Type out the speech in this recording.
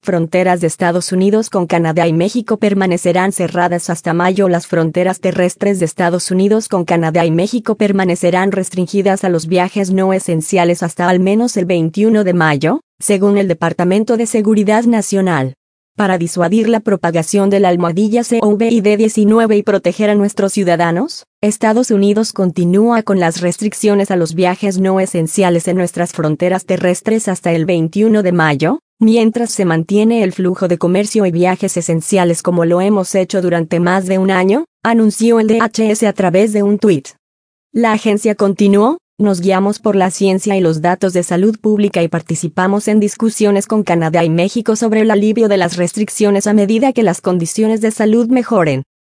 fronteras de Estados Unidos con Canadá y México permanecerán cerradas hasta mayo. Las fronteras terrestres de Estados Unidos con Canadá y México permanecerán restringidas a los viajes no esenciales hasta al menos el 21 de mayo, según el Departamento de Seguridad Nacional. Para disuadir la propagación de la almohadilla COVID-19 y proteger a nuestros ciudadanos, Estados Unidos continúa con las restricciones a los viajes no esenciales en nuestras fronteras terrestres hasta el 21 de mayo, mientras se mantiene el flujo de comercio y viajes esenciales como lo hemos hecho durante más de un año, anunció el DHS a través de un tuit. La agencia continuó: nos guiamos por la ciencia y los datos de salud pública y participamos en discusiones con Canadá y México sobre el alivio de las restricciones a medida que las condiciones de salud mejoren.